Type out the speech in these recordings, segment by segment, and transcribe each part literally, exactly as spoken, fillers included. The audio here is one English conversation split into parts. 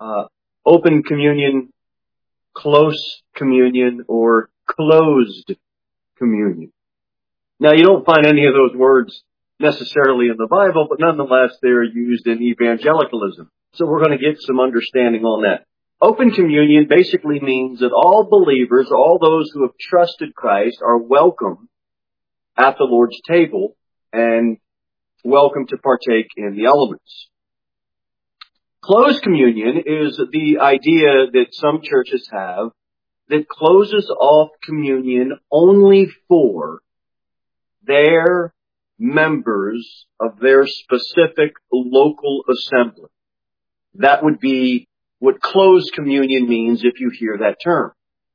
uh, open communion, close communion, or closed communion. Now, you don't find any of those words necessarily in the Bible, but nonetheless, they're used in evangelicalism. So we're going to get some understanding on that. Open communion basically means that all believers, all those who have trusted Christ, are welcome at the Lord's table and welcome to partake in the elements. Closed communion is the idea that some churches have that closes off communion only for their members of their specific local assembly. That would be what closed communion means if you hear that term.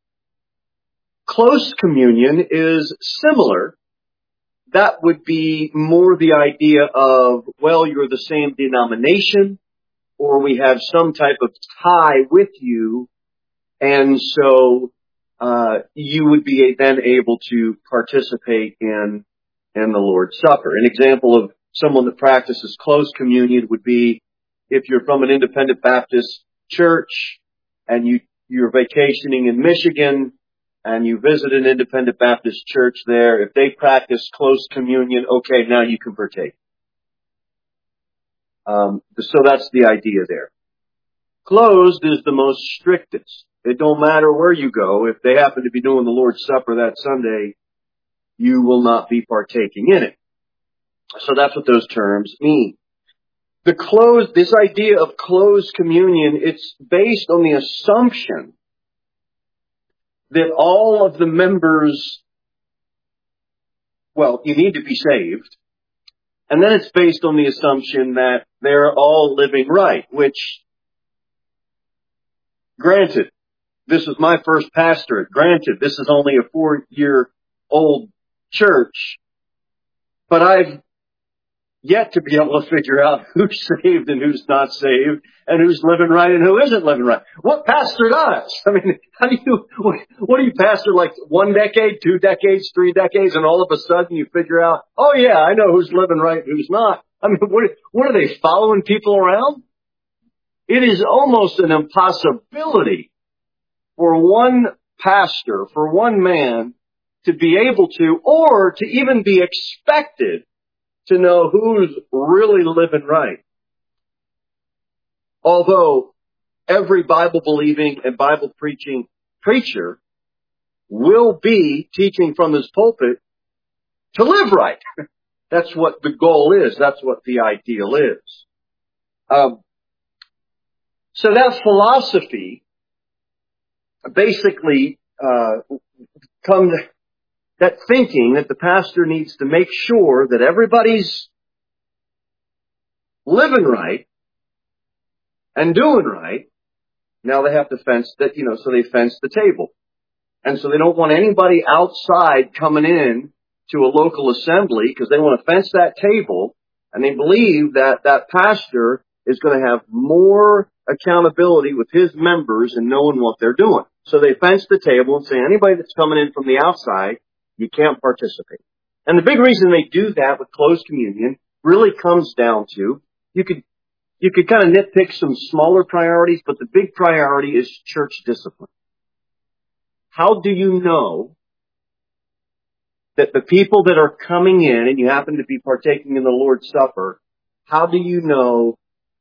Close communion is similar. That would be more the idea of, well, you're the same denomination, or we have some type of tie with you, and so uh you would be then able to participate in in the Lord's Supper. An example of someone that practices close communion would be if you're from an independent Baptist church and you, you're vacationing in Michigan and you visit an independent Baptist church there. If they practice close communion, okay, now you can partake. Um, so that's the idea there. Closed is the most strictest. It don't matter where you go. If they happen to be doing the Lord's Supper that Sunday, you will not be partaking in it. So that's what those terms mean. The closed, this idea of closed communion, it's based on the assumption that all of the members, well, you need to be saved. And then it's based on the assumption that they're all living right, which, granted, this is my first pastorate. Granted, this is only a four-year-old church. But I've yet to be able to figure out who's saved and who's not saved, and who's living right and who isn't living right. What pastor does? I mean, how do you, what, what do you pastor, like one decade, two decades, three decades, and all of a sudden you figure out, oh yeah, I know who's living right and who's not. I mean, what, what are they, following people around? It is almost an impossibility for one pastor, for one man, to be able to, or to even be expected to know who's really living right. Although every Bible-believing and Bible-preaching preacher will be teaching from his pulpit to live right. That's what the goal is. That's what the ideal is. Um, so that philosophy basically uh, comes... That thinking that the pastor needs to make sure that everybody's living right and doing right. Now they have to fence that, you know, so they fence the table. And so they don't want anybody outside coming in to a local assembly because they want to fence that table. And they believe that that pastor is going to have more accountability with his members and knowing what they're doing. So they fence the table and say anybody that's coming in from the outside, you can't participate. And the big reason they do that with closed communion really comes down to, you could, you could kind of nitpick some smaller priorities, but the big priority is church discipline. How do you know that the people that are coming in and you happen to be partaking in the Lord's Supper, how do you know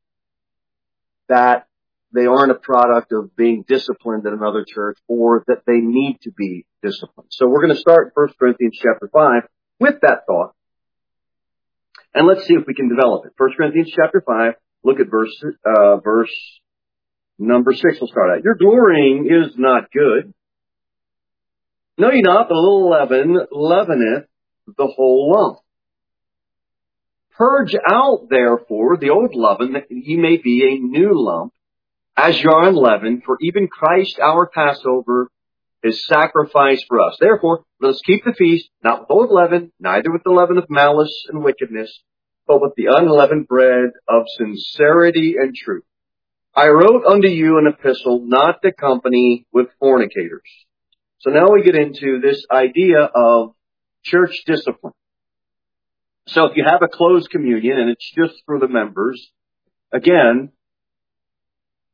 that they aren't a product of being disciplined in another church or that they need to be disciplined? So we're going to start First Corinthians chapter five with that thought. And let's see if we can develop it. First Corinthians chapter five, look at verse, uh, verse number six. We'll start out. Your glorying is not good. Know ye not that a little leaven leaveneth the whole lump? Purge out therefore the old leaven, that ye may be a new lump, as you are unleavened, for even Christ our Passover is sacrificed for us. Therefore, let us keep the feast, not with old leaven, neither with the leaven of malice and wickedness, but with the unleavened bread of sincerity and truth. I wrote unto you an epistle not to company with fornicators. So now we get into this idea of church discipline. So if you have a closed communion and it's just for the members, again,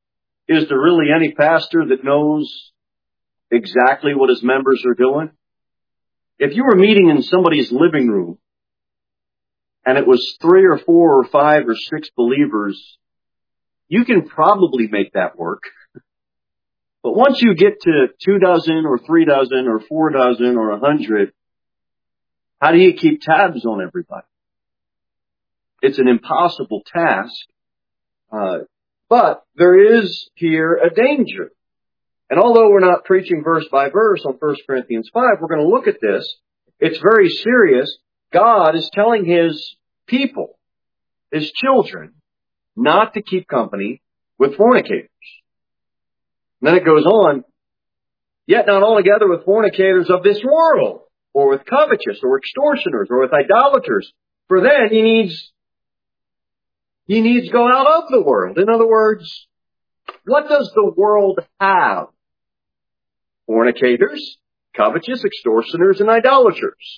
Is there really any pastor that knows exactly what his members are doing? If you were meeting in somebody's living room and it was three or four or five or six believers, you can probably make that work. But once you get to two dozen or three dozen or four dozen or a hundred, how do you keep tabs on everybody? It's an impossible task. Uh, but there is here a danger. And although we're not preaching verse by verse on First Corinthians five, we're going to look at this. It's very serious. God is telling His people, His children, not to keep company with fornicators. And then it goes on, yet not altogether with fornicators of this world, or with covetous, or extortioners, or with idolaters. For then he needs, he needs go out of the world. In other words, what does the world have? Fornicators, covetous, extortioners, and idolaters.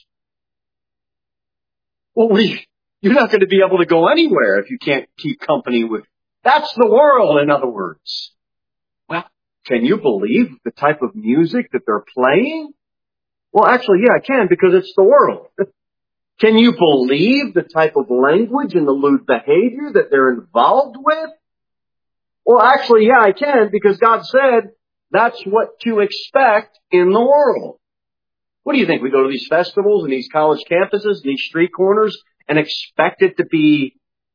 Well, we, you're not going to be able to go anywhere if you can't keep company with. That's the world, in other words. Well, can you believe the type of music that they're playing? Well, actually, yeah, I can, because it's the world. Can you believe the type of language and the lewd behavior that they're involved with? Well, actually, yeah, I can, because God said that's what to expect in the world. What do you think? We go to these festivals and these college campuses and these street corners and expect it to be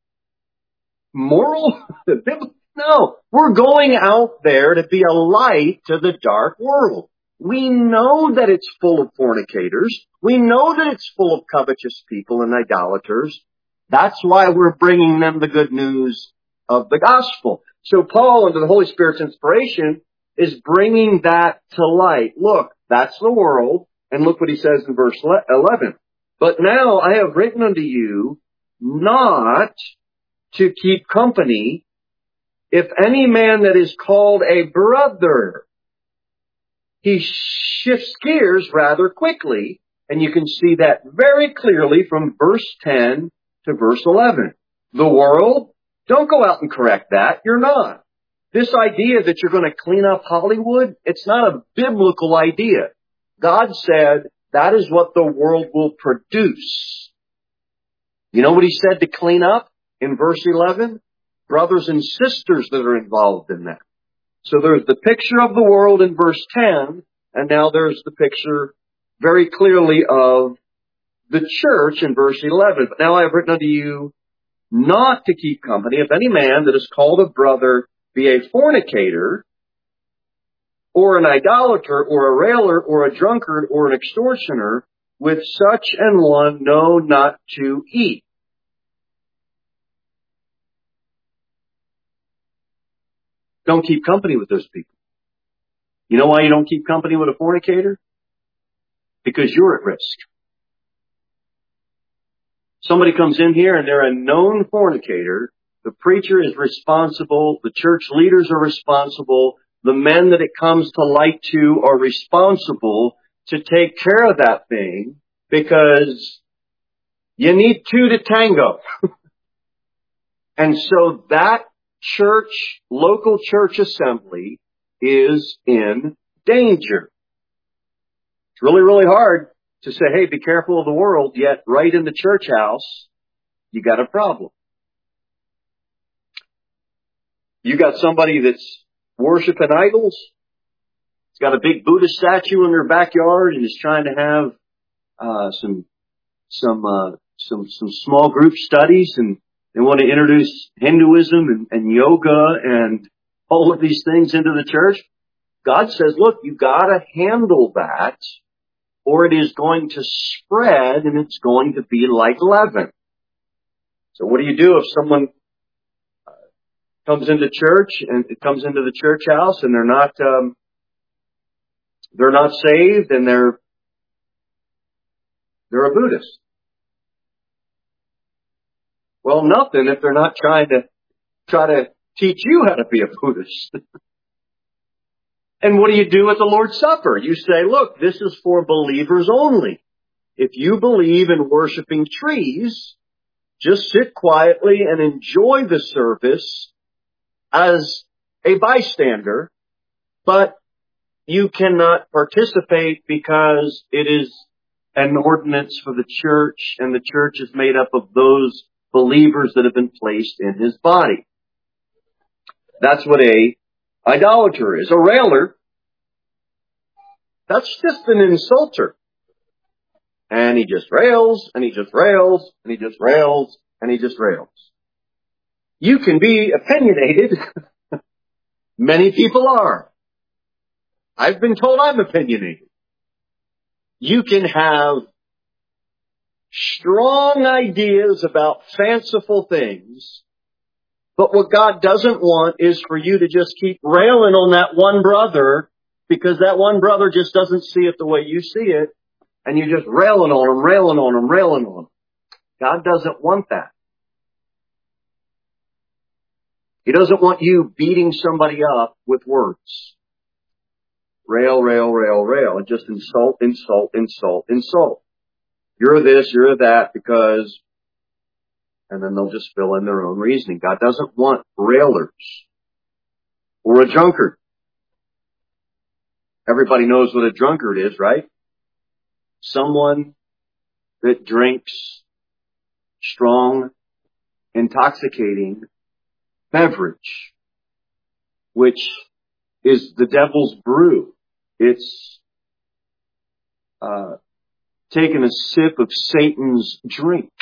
moral? No, we're going out there to be a light to the dark world. We know that it's full of fornicators. We know that it's full of covetous people and idolaters. That's why we're bringing them the good news of the gospel. So Paul, under the Holy Spirit's inspiration, is bringing that to light. Look, that's the world. And look what he says in verse eleven. But now I have written unto you not to keep company if any man that is called a brother. He shifts gears rather quickly, and you can see that very clearly from verse ten to verse eleven. The world, don't go out and correct that. You're not. This idea that you're going to clean up Hollywood, it's not a biblical idea. God said that is what the world will produce. You know what he said to clean up in verse eleven? Brothers and sisters that are involved in that. So there's the picture of the world in verse ten, and now there's the picture very clearly of the church in verse eleven. But now I have written unto you not to keep company if any man that is called a brother be a fornicator, or an idolater, or a railer, or a drunkard, or an extortioner, with such an one know not to eat. Don't keep company with those people. You know why you don't keep company with a fornicator? Because you're at risk. Somebody comes in here and they're a known fornicator. The preacher is responsible. The church leaders are responsible. The men that it comes to light to are responsible to take care of that thing, because you need two to tango. And so that church, local church assembly is in danger. It's really, really hard to say, hey, be careful of the world, yet right in the church house, you got a problem. You got somebody that's worshiping idols. It's got a big Buddha statue in their backyard and is trying to have uh, some some uh, some some small group studies, and they want to introduce Hinduism and, and yoga and all of these things into the church. God says, look, you got to handle that, or it is going to spread and it's going to be like leaven. So what do you do if someone comes into church and it comes into the church house and they're not, um, they're not saved and they're, they're a Buddhist? Well, nothing if they're not trying to try to teach you how to be a Buddhist. And what do you do at the Lord's Supper? You say, look, this is for believers only. If you believe in worshiping trees, just sit quietly and enjoy the service as a bystander, but you cannot participate because it is an ordinance for the church, and the church is made up of those believers that have been placed in his body. That's what a idolater is. A railer, that's just an insulter. And he just rails, and he just rails, and he just rails, and he just rails. You can be opinionated. Many people are. I've been told I'm opinionated. You can have strong ideas about fanciful things, but what God doesn't want is for you to just keep railing on that one brother because that one brother just doesn't see it the way you see it, and you're just railing on him, railing on him, railing on him. God doesn't want that. He doesn't want you beating somebody up with words. Rail, rail, rail, rail, and just insult, insult, insult, insult. You're this, you're that, because, and then they'll just fill in their own reasoning. God doesn't want railers or a drunkard. Everybody knows what a drunkard is, right? Someone that drinks strong, intoxicating beverage, which is the devil's brew. It's uh, taking a sip of Satan's drink.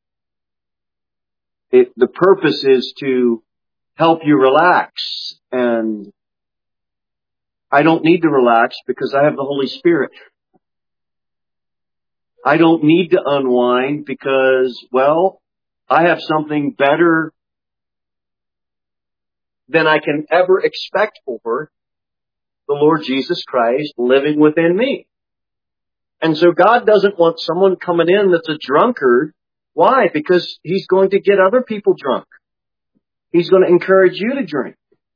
It, the purpose is to help you relax, and I don't need to relax because I have the Holy Spirit. I don't need to unwind because, well, I have something better than I can ever expect for the Lord Jesus Christ living within me. And so God doesn't want someone coming in that's a drunkard. Why? Because he's going to get other people drunk. He's going to encourage you to drink.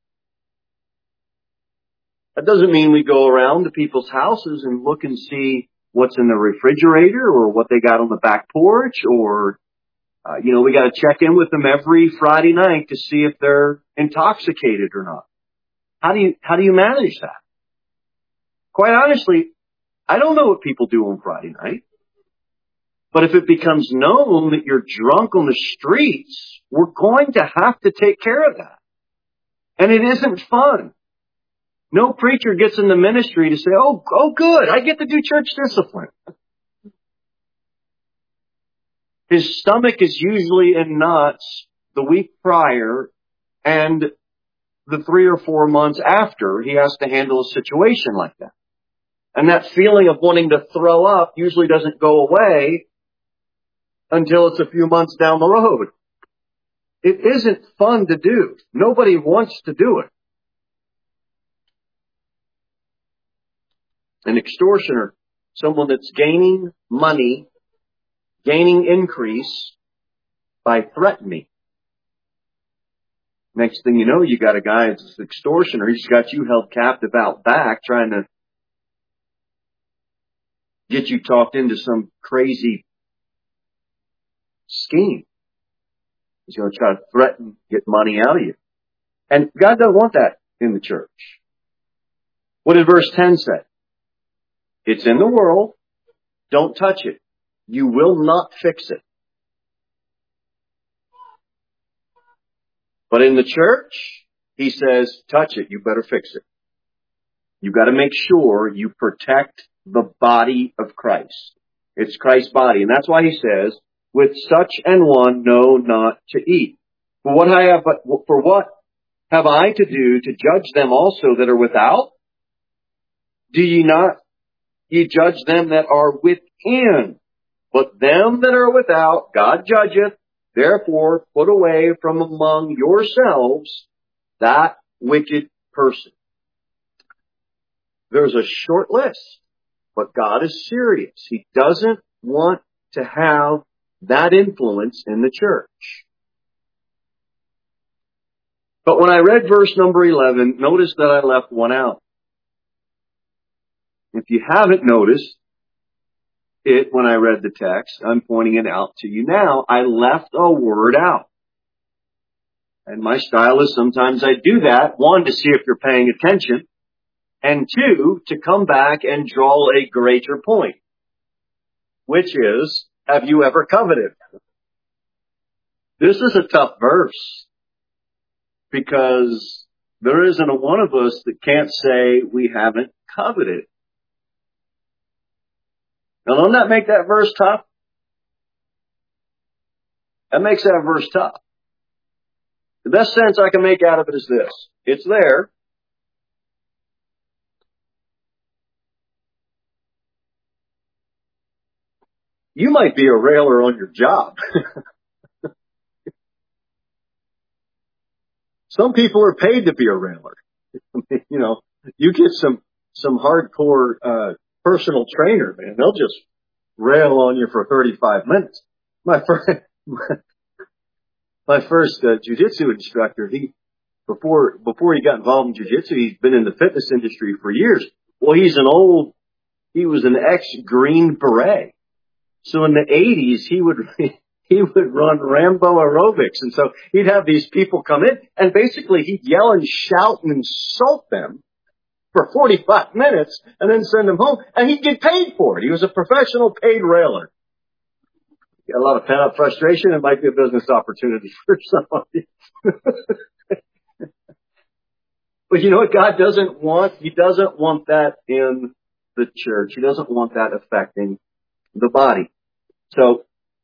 That doesn't mean we go around to people's houses and look and see what's in the refrigerator or what they got on the back porch, or, uh, you know, we got to check in with them every Friday night to see if they're intoxicated or not. How do you, how do you manage that? Quite honestly, I don't know what people do on Friday night. But if it becomes known that you're drunk on the streets, we're going to have to take care of that. And it isn't fun. No preacher gets in the ministry to say, oh, oh, good, I get to do church discipline. His stomach is usually in knots the week prior, and the three or four months after, he has to handle a situation like that. And that feeling of wanting to throw up usually doesn't go away until it's a few months down the road. It isn't fun to do. Nobody wants to do it. An extortioner, someone that's gaining money, gaining increase by threatening. Next thing you know, you got a guy that's an extortioner. He's got you held captive out back, trying to get you talked into some crazy scheme. He's going to try to threaten, get money out of you. And God doesn't want that in the church. What did verse ten say? It's in the world. Don't touch it. You will not fix it. But in the church, he says, touch it. You better fix it. You've got to make sure you protect the body of Christ. It's Christ's body. And that's why he says, with such an one, know not to eat. For what I have, for what have I to do to judge them also that are without? Do ye not, ye judge them that are within? But them that are without, God judgeth. Therefore, put away from among yourselves that wicked person. There's a short list, but God is serious. He doesn't want to have that influence in the church. But when I read verse number eleven, notice that I left one out. If you haven't noticed it when I read the text, I'm pointing it out to you now. I left a word out. And my style is sometimes I do that, one, to see if you're paying attention, and two, to come back and draw a greater point, which is, have you ever coveted? This is a tough verse, because there isn't a one of us that can't say we haven't coveted. Now, doesn't that make that verse tough? That makes that verse tough. The best sense I can make out of it is this. It's there. You might be a railer on your job. Some people are paid to be a railer. You know, you get some, some hardcore, uh, personal trainer, man. They'll just rail on you for thirty-five minutes. My first, my first uh, jiu-jitsu instructor, he, before, before he got involved in jiu-jitsu, he's been in the fitness industry for years. Well, he's an old, he was an ex-Green Beret. So in the eighties, he would, he would run Rambo aerobics. And so he'd have these people come in and basically he'd yell and shout and insult them for forty-five minutes and then send them home, and he'd get paid for it. He was a professional paid railer. Got a lot of pent-up frustration. It might be a business opportunity for somebody. But you know what God doesn't want? He doesn't want that in the church. He doesn't want that affecting the body. So,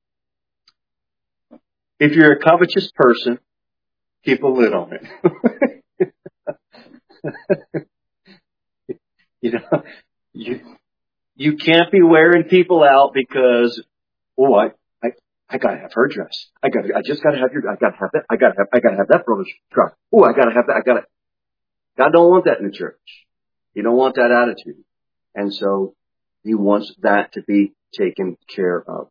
if you're a covetous person, keep a lid on it. You know, you, you can't be wearing people out because, oh, I, I, I gotta have her dress. I gotta, I just gotta have your, I gotta have that, I gotta have, I gotta have that brother's truck. Oh, I gotta have that, I gotta. God don't want that in the church. He don't want that attitude. And so, He wants that to be taken care of.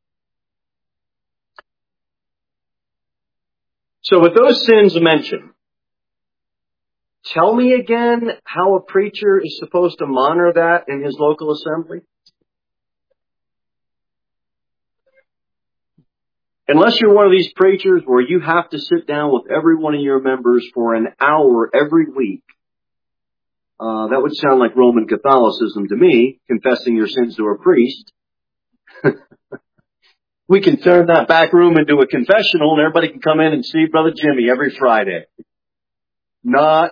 So with those sins mentioned, tell me again how a preacher is supposed to monitor that in his local assembly. Unless you're one of these preachers where you have to sit down with every one of your members for an hour every week, uh, that would sound like Roman Catholicism to me, confessing your sins to a priest. We can turn that back room into a confessional and everybody can come in and see Brother Jimmy every Friday. Not.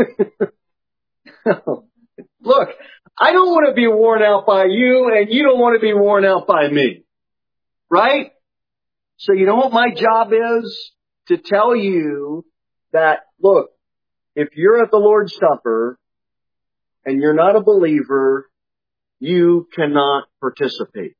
Look, I don't want to be worn out by you and you don't want to be worn out by me. Right? So you know what my job is? To tell you that, look, if you're at the Lord's Supper and you're not a believer, you cannot participate.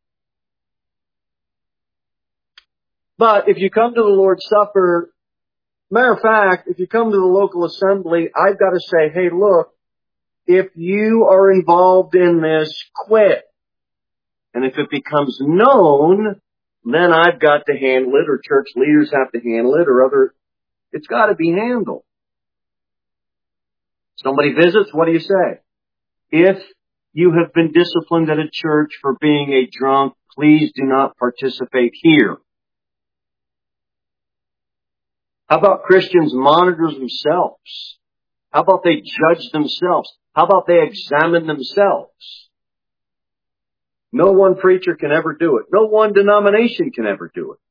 But if you come to the Lord's Supper, matter of fact, if you come to the local assembly, I've got to say, hey, look, if you are involved in this, quit. And if it becomes known, then I've got to handle it, or church leaders have to handle it, or other, it's got to be handled. Somebody visits, what do you say? If you have been disciplined at a church for being a drunk, please do not participate here. How about Christians monitor themselves? How about they judge themselves? How about they examine themselves? No one preacher can ever do it. No one denomination can ever do it.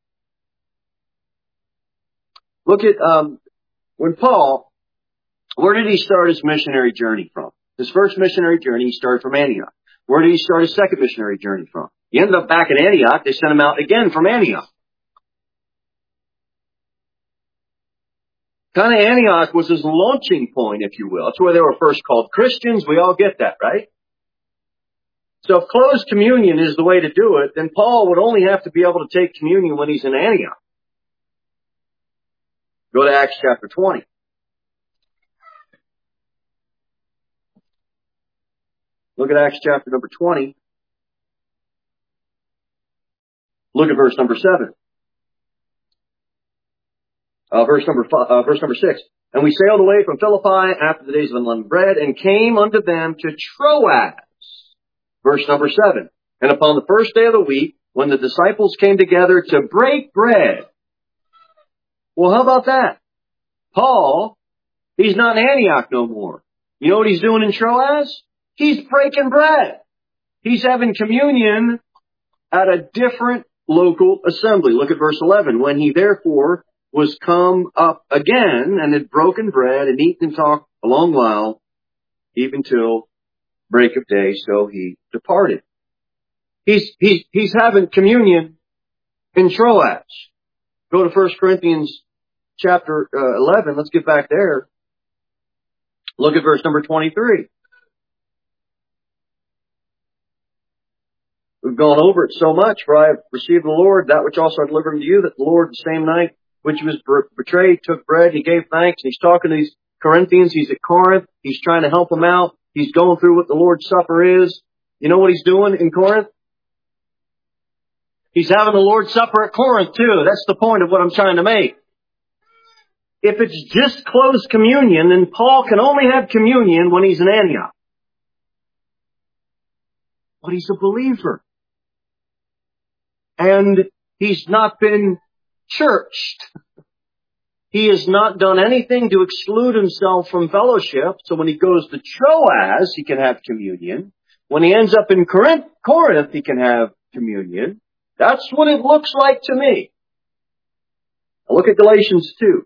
Look at, um, when Paul, where did he start his missionary journey from? His first missionary journey, he started from Antioch. Where did he start his second missionary journey from? He ended up back in Antioch. They sent him out again from Antioch. Kind of Antioch was his launching point, if you will. That's where they were first called Christians. We all get that, right? So if closed communion is the way to do it, then Paul would only have to be able to take communion when he's in Antioch. Go to Acts chapter twenty. Look at Acts chapter number twenty. Look at verse number seven. Uh, verse number five, uh, verse number six. And we sailed away from Philippi after the days of unleavened bread and came unto them to Troas. Verse number seven. And upon the first day of the week, when the disciples came together to break bread. Well, how about that? Paul, he's not in Antioch no more. You know what he's doing in Troas? He's breaking bread. He's having communion at a different local assembly. Look at verse eleven. When he therefore was come up again and had broken bread and eaten and talked a long while, even till break of day, so he departed. He's, he's, he's having communion in Troas. Go to First Corinthians chapter uh, eleven. Let's get back there. Look at verse number twenty-three. We've gone over it so much. For I have received the Lord that which also I delivered unto you, that the Lord the same night which he was betrayed took bread. He gave thanks. And he's talking to these Corinthians. He's at Corinth. He's trying to help them out. He's going through what the Lord's Supper is. You know what he's doing in Corinth? He's having the Lord's Supper at Corinth too. That's the point of what I'm trying to make. If it's just closed communion, then Paul can only have communion when he's in Antioch. But he's a believer. And he's not been churched. He has not done anything to exclude himself from fellowship. So when he goes to Troas, he can have communion. When he ends up in Corinth, Corinth, he can have communion. That's what it looks like to me. Now look at Galatians two.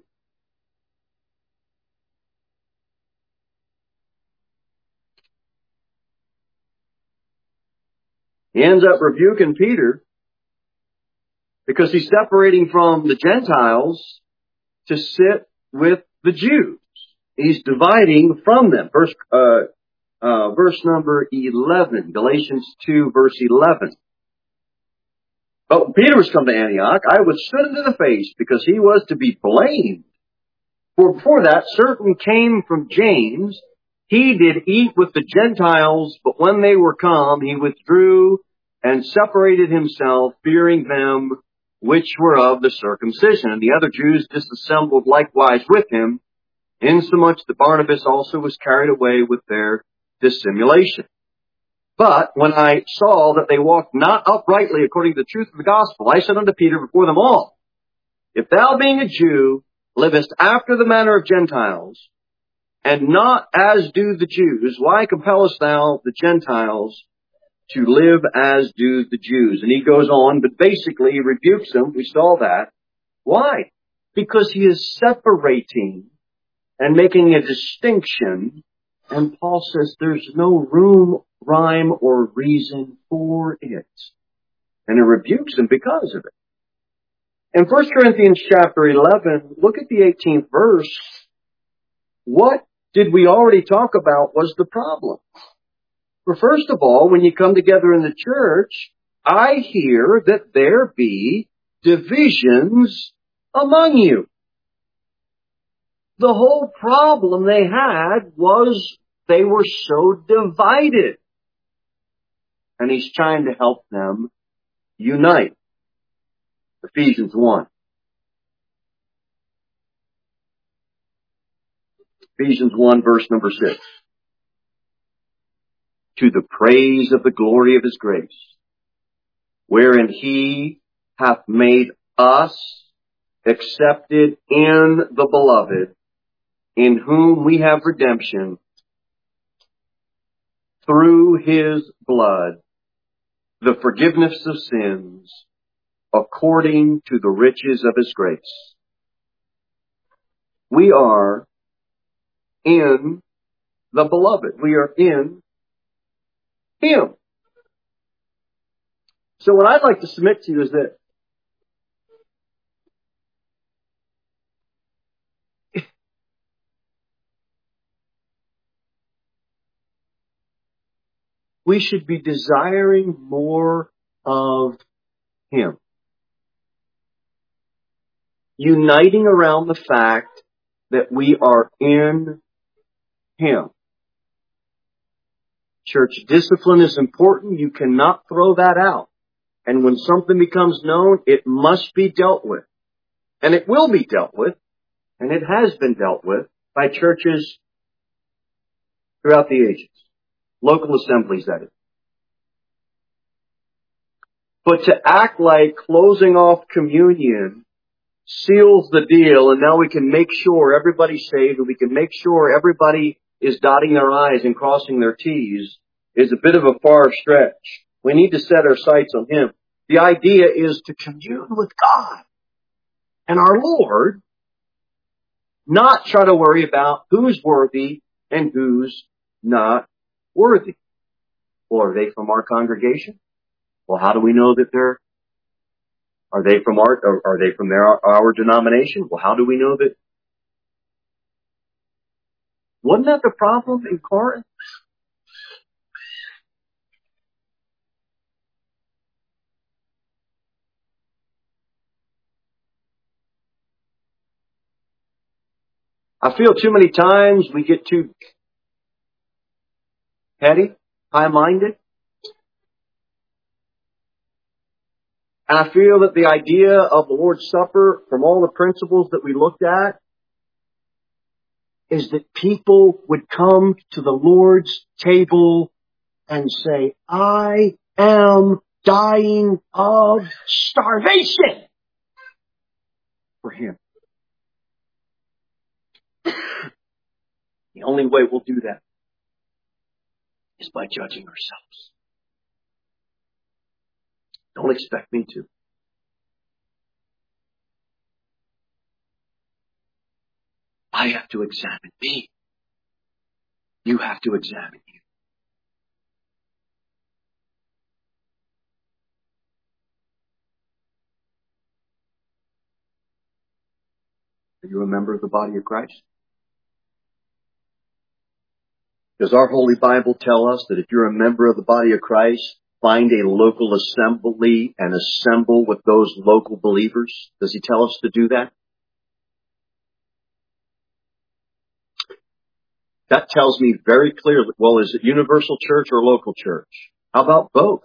He ends up rebuking Peter because he's separating from the Gentiles to sit with the Jews. He's dividing from them. Verse, uh, uh, verse number eleven, Galatians two, verse eleven. But when Peter was come to Antioch, I withstood him to the face because he was to be blamed. For before that, certain came from James. He did eat with the Gentiles, but when they were come, he withdrew and separated himself, fearing them which were of the circumcision. And the other Jews disassembled likewise with him, insomuch that Barnabas also was carried away with their dissimulation. But when I saw that they walked not uprightly according to the truth of the gospel, I said unto Peter before them all, if thou being a Jew livest after the manner of Gentiles, and not as do the Jews, why compellest thou the Gentiles to live as do the Jews? And he goes on, but basically he rebukes them. We saw that. Why? Because he is separating and making a distinction. And Paul says there's no room, rhyme, or reason for it. And he rebukes them because of it. In First Corinthians chapter eleven, look at the eighteenth verse. What did we already talk about was the problem? For first of all, when you come together in the church, I hear that there be divisions among you. The whole problem they had was they were so divided. And he's trying to help them unite. Ephesians one. Ephesians one, verse number six. To the praise of the glory of his grace, wherein he hath made us accepted in the beloved, in whom we have redemption through his blood, the forgiveness of sins, according to the riches of his grace. We are in the beloved. We are in him. So what I'd like to submit to you is that we should be desiring more of him. Uniting around the fact that we are in him. Church discipline is important. You cannot throw that out. And when something becomes known, it must be dealt with. And it will be dealt with. And it has been dealt with by churches throughout the ages. Local assemblies, that is. But to act like closing off communion seals the deal, and now we can make sure everybody's saved, and we can make sure everybody is dotting their I's and crossing their T's, is a bit of a far stretch. We need to set our sights on Him. The idea is to commune with God and our Lord, not try to worry about who's worthy and who's not worthy. Well, are they from our congregation? Well, how do we know that they're, are they from our, or are they from their, our denomination? Well, how do we know that? Wasn't that the problem in Corinth? I feel too many times we get too heady, high-minded. And I feel that the idea of the Lord's Supper, from all the principles that we looked at, is that people would come to the Lord's table and say, I am dying of starvation for Him. The only way we'll do that is by judging ourselves. Don't expect me to. I have to examine me. You have to examine you. Are you a member of the body of Christ? Does our Holy Bible tell us that if you're a member of the body of Christ, find a local assembly and assemble with those local believers? Does He tell us to do that? That tells me very clearly, well, is it universal church or local church? How about both?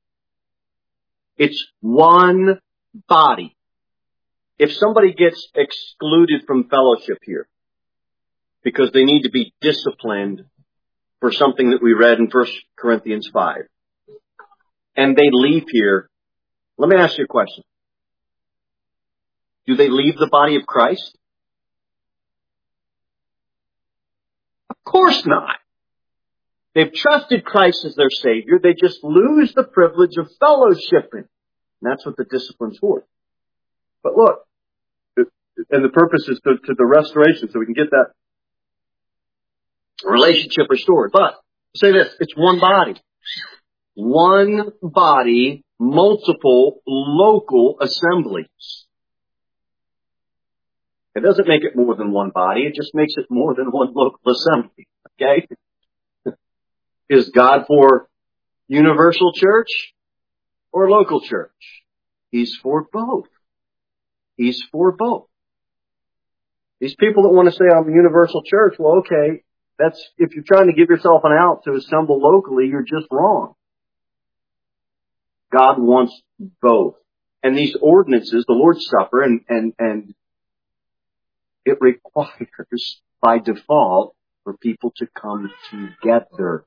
It's one body. If somebody gets excluded from fellowship here because they need to be disciplined for something that we read in First Corinthians five, and they leave here, let me ask you a question. Do they leave the body of Christ? Of course not. They've trusted Christ as their Savior. They just lose the privilege of fellowshipping. And that's what the discipline's for. But look, and the purpose is to, to the restoration, so we can get that relationship restored. But say this, it's one body. One body, multiple local assemblies. It doesn't make it more than one body. It just makes it more than one local assembly. Okay? Is God for universal church or local church? He's for both. He's for both. These people that want to say I'm a universal church, well, okay, that's, if you're trying to give yourself an out to assemble locally, you're just wrong. God wants both. And these ordinances, the Lord's Supper, and, and, and it requires, by default, for people to come together.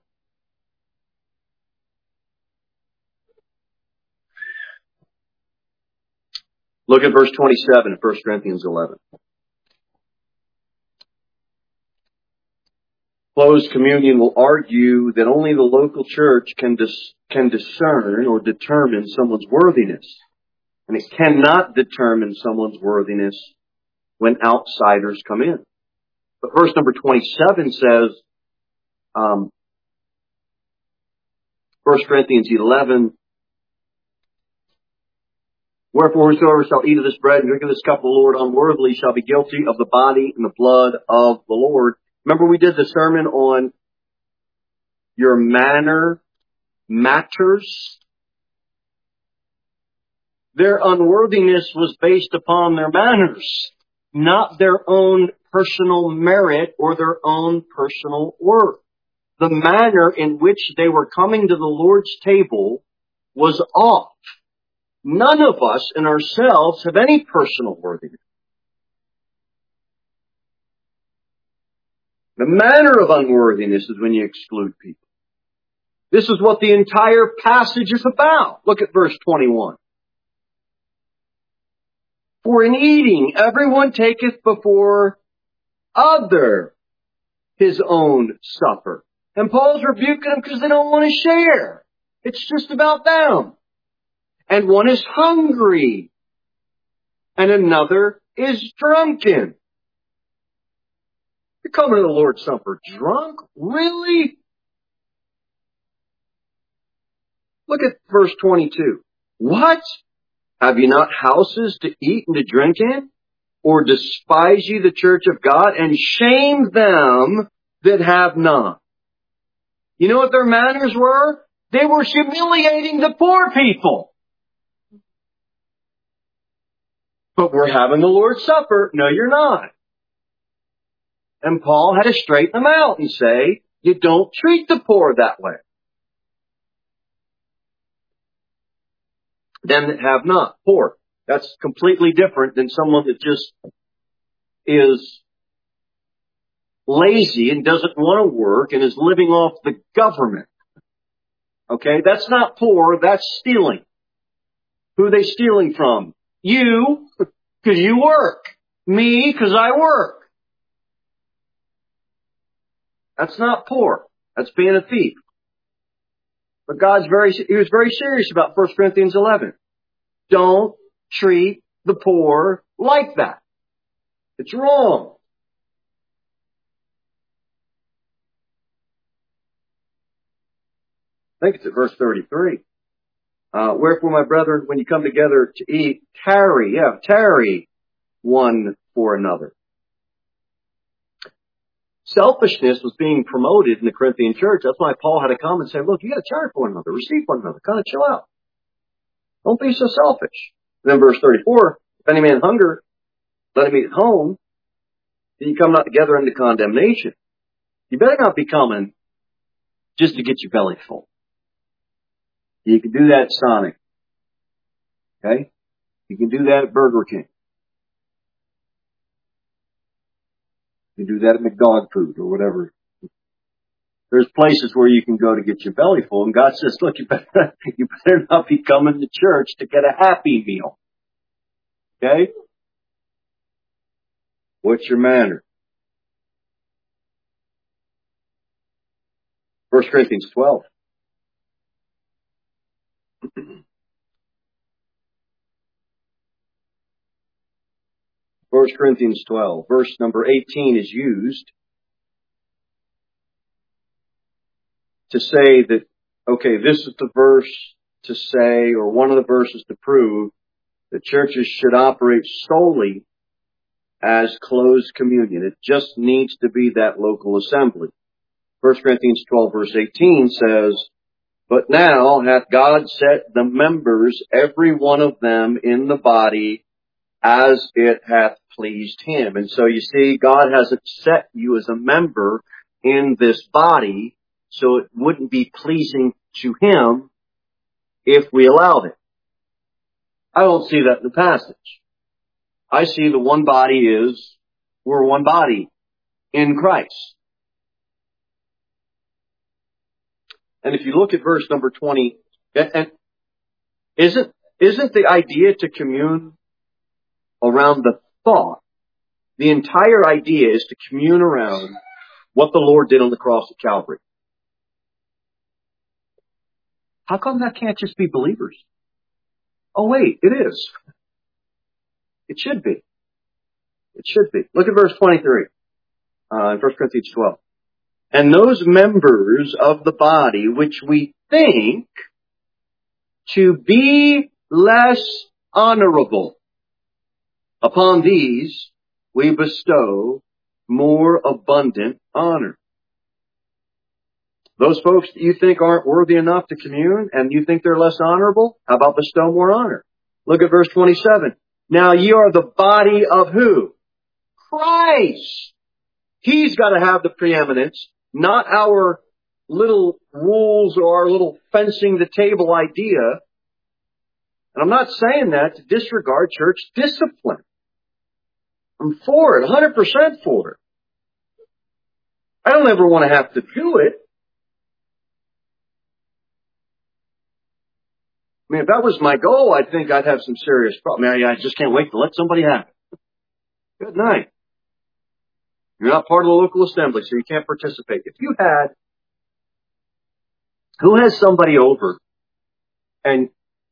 Look at verse twenty-seven in First Corinthians eleven. Closed communion will argue that only the local church can dis- can discern or determine someone's worthiness. And it cannot determine someone's worthiness when outsiders come in. But verse number twenty-seven says, um, First Corinthians eleven, wherefore whosoever shall eat of this bread and drink of this cup of the Lord unworthily shall be guilty of the body and the blood of the Lord. Remember we did the sermon on your manner matters? Their unworthiness was based upon their manners, not their own personal merit or their own personal worth. The manner in which they were coming to the Lord's table was off. None of us in ourselves have any personal worthiness. The manner of unworthiness is when you exclude people. This is what the entire passage is about. Look at verse twenty-one. For in eating, everyone taketh before other his own supper. And Paul's rebuking them because they don't want to share. It's just about them. And one is hungry, and another is drunken. You're coming to the Lord's Supper drunk? Really? Look at verse twenty-two. What? Have you not houses to eat and to drink in? Or despise ye the church of God, and shame them that have none? You know what their manners were? They were humiliating the poor people. But we're having the Lord's Supper. No, you're not. And Paul had to straighten them out and say, you don't treat the poor that way. Them that have not. Poor. That's completely different than someone that just is lazy and doesn't want to work and is living off the government. Okay? That's not poor. That's stealing. Who are they stealing from? You, because you work. Me, because I work. That's not poor. That's being a thief. But God's very, He was very serious about First Corinthians eleven. Don't treat the poor like that. It's wrong. I think it's at verse thirty-three. Uh, wherefore, my brethren, when you come together to eat, tarry, yeah, tarry one for another. Selfishness was being promoted in the Corinthian church. That's why Paul had to come and say, look, you got to tarry for one another, receive one another, kind of chill out. Don't be so selfish. And then verse thirty-four, if any man hunger, let him eat at home, then you come not together into condemnation. You better not be coming just to get your belly full. You can do that at Sonic. Okay? You can do that at Burger King. You can do that at McDog Food or whatever. There's places where you can go to get your belly full, and God says, look, you better, you better not be coming to church to get a Happy Meal. Okay? What's your manner? First Corinthians twelve. First Corinthians twelve, verse number eighteen is used to say that, okay, this is the verse to say, or one of the verses to prove that churches should operate solely as closed communion. It just needs to be that local assembly. First Corinthians twelve, verse eighteen says, but now hath God set the members, every one of them, in the body as it hath pleased Him. And so you see, God hasn't set you as a member in this body, so it wouldn't be pleasing to Him if we allowed it. I don't see that in the passage. I see the one body is, we're one body in Christ. And if you look at verse number twenty, and isn't, isn't the idea to commune around the thought? The entire idea is to commune around what the Lord did on the cross at Calvary. How come that can't just be believers? Oh wait, it is. It should be. It should be. Look at verse twenty-three, uh, in First Corinthians twelve. And those members of the body which we think to be less honorable, upon these we bestow more abundant honor. Those folks that you think aren't worthy enough to commune and you think they're less honorable, how about bestow more honor? Look at verse twenty-seven. Now ye are the body of who? Christ. He's got to have the preeminence, not our little rules or our little fencing the table idea. And I'm not saying that to disregard church discipline. I'm for it, one hundred percent for it. I don't ever want to have to do it. I mean, if that was my goal, I think I'd have some serious problems. I, mean, I just can't wait to let somebody have it. Good night. You're not part of the local assembly, so you can't participate. If you had, who has somebody over and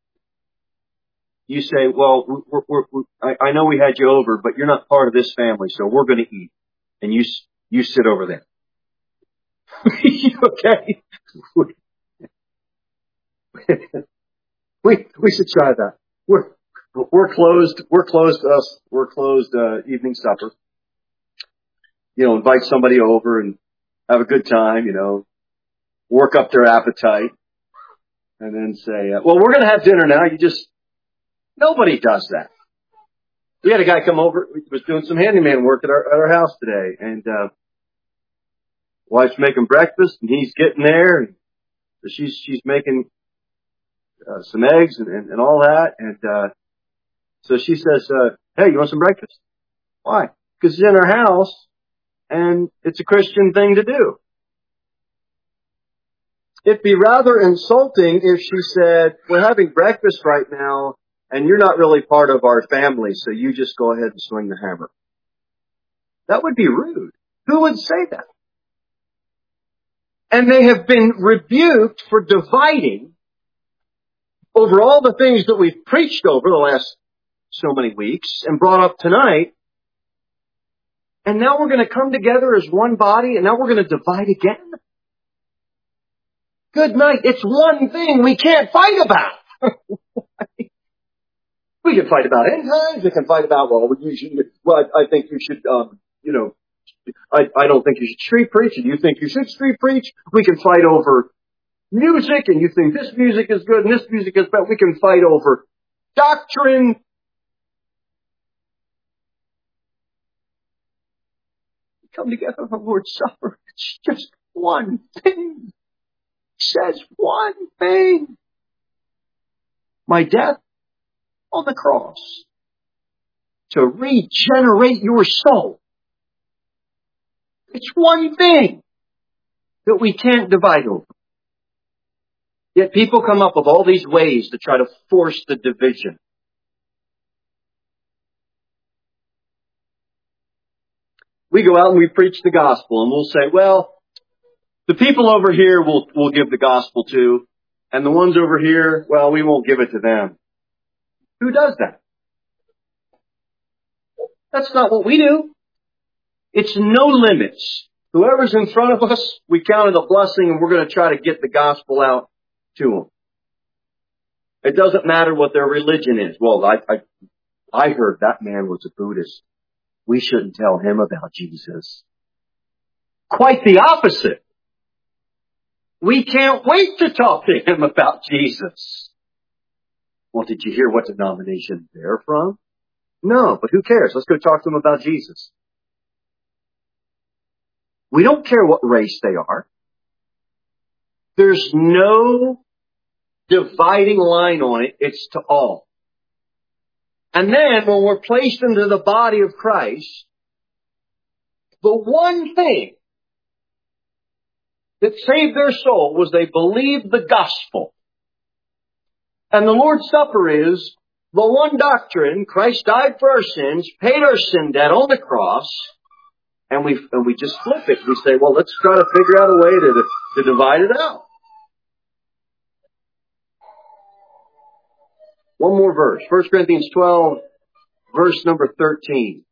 you say, well, we're, we're, we're, I, I know we had you over, but you're not part of this family, so we're going to eat. And you, you sit over there. Okay? we, we should try that. We're, we're closed, we're closed, us, we're closed, uh, evening supper. You know, invite somebody over and have a good time, you know, work up their appetite and then say, uh, well, we're going to have dinner now. You just, nobody does that. We had a guy come over, he was doing some handyman work at our, at our house today, and, uh, wife's making breakfast and he's getting there and she's, she's making, uh, some eggs and, and, and all that. And, uh, so she says, uh, hey, you want some breakfast? Why? Because it's in our house and it's a Christian thing to do. It'd be rather insulting if she said, we're having breakfast right now and you're not really part of our family, so you just go ahead and swing the hammer. That would be rude. Who would say that? And they have been rebuked for dividing over all the things that we've preached over the last so many weeks and brought up tonight. And now we're going to come together as one body and now we're going to divide again. Good night. It's one thing we can't fight about. We can fight about end times. We can fight about, well, you should, well, I, I think you should, um, you know, I, I don't think you should street preach and you think you should street preach. We can fight over music and you think this music is good and this music is bad. We can fight over doctrine. Come together on the Lord's Supper. It's just one thing. It says one thing. My death on the cross to regenerate your soul. It's one thing that we can't divide over. Yet people come up with all these ways to try to force the division. We go out and we preach the gospel and we'll say, well, the people over here will will give the gospel to, and the ones over here, well, we won't give it to them. Who does that? That's not what we do. It's no limits. Whoever's in front of us, we count it a blessing and we're going to try to get the gospel out to them. It doesn't matter what their religion is. Well, I, I, I heard that man was a Buddhist. We shouldn't tell him about Jesus. Quite the opposite. We can't wait to talk to him about Jesus. Well, did you hear what denomination they're from? No, but who cares? Let's go talk to them about Jesus. We don't care what race they are. There's no dividing line on it. It's to all. And then when we're placed into the body of Christ, the one thing that saved their soul was they believed the gospel. And the Lord's Supper is the one doctrine. Christ died for our sins, paid our sin debt on the cross, and we and we just flip it. We say, well, let's try to figure out a way to, to divide it out. One more verse. First Corinthians twelve, verse number thirteen.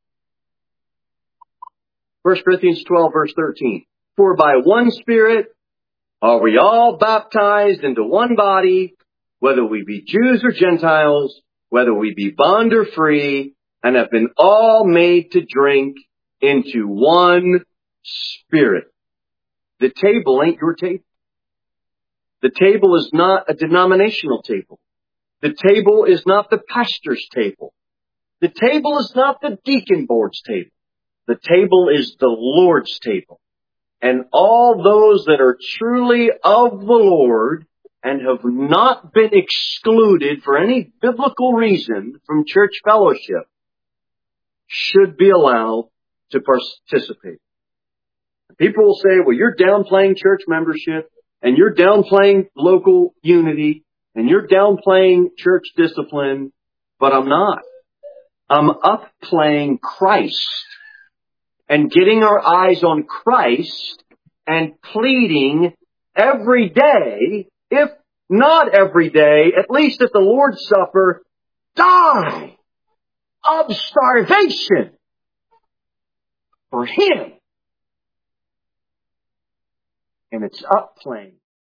First Corinthians twelve, verse thirteen. For by one Spirit are we all baptized into one body, whether we be Jews or Gentiles, whether we be bond or free, and have been all made to drink into one Spirit. The table ain't your table. The table is not a denominational table. The table is not the pastor's table. The table is not the deacon board's table. The table is the Lord's table. And all those that are truly of the Lord and have not been excluded for any biblical reason from church fellowship should be allowed to participate. People will say, well, you're downplaying church membership and you're downplaying local unity And you're downplaying church discipline, but I'm not. I'm upplaying Christ and getting our eyes on Christ and pleading every day, if not every day, at least at the Lord's Supper, die of starvation for Him. And it's upplaying